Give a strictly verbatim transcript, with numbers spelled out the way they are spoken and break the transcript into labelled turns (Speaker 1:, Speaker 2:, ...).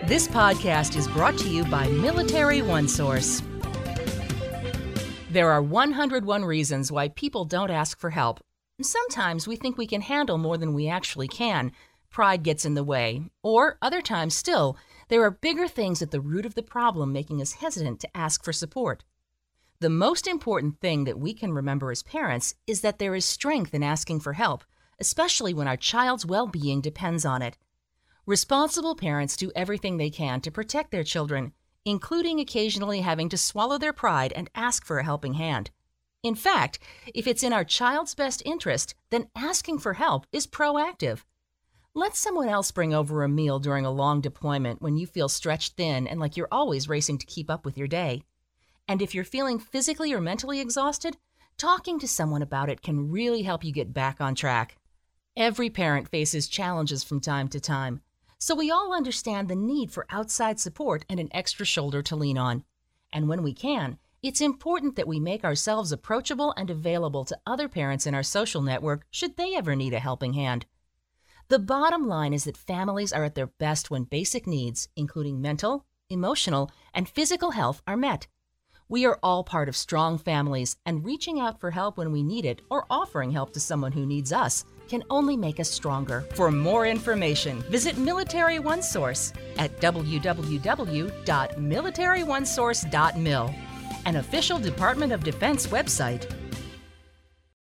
Speaker 1: This podcast is brought to you by Military OneSource. There are one hundred one reasons why people don't ask for help. Sometimes we think we can handle more than we actually can. Pride gets in the way. Or, other times still, there are bigger things at the root of the problem making us hesitant to ask for support. The most important thing that we can remember as parents is that there is strength in asking for help, especially when our child's well-being depends on it. Responsible parents do everything they can to protect their children, including occasionally having to swallow their pride and ask for a helping hand. In fact, if it's in our child's best interest, then asking for help is proactive. Let someone else bring over a meal during a long deployment when you feel stretched thin and like you're always racing to keep up with your day. And if you're feeling physically or mentally exhausted, talking to someone about it can really help you get back on track. Every parent faces challenges from time to time, so we all understand the need for outside support and an extra shoulder to lean on. And when we can, it's important that we make ourselves approachable and available to other parents in our social network should they ever need a helping hand. The bottom line is that families are at their best when basic needs, including mental, emotional, and physical health, are met. We are all part of strong families, and reaching out for help when we need it or offering help to someone who needs us can only make us stronger. For more information, visit Military OneSource at w w w dot military one source dot mil, an official Department of Defense website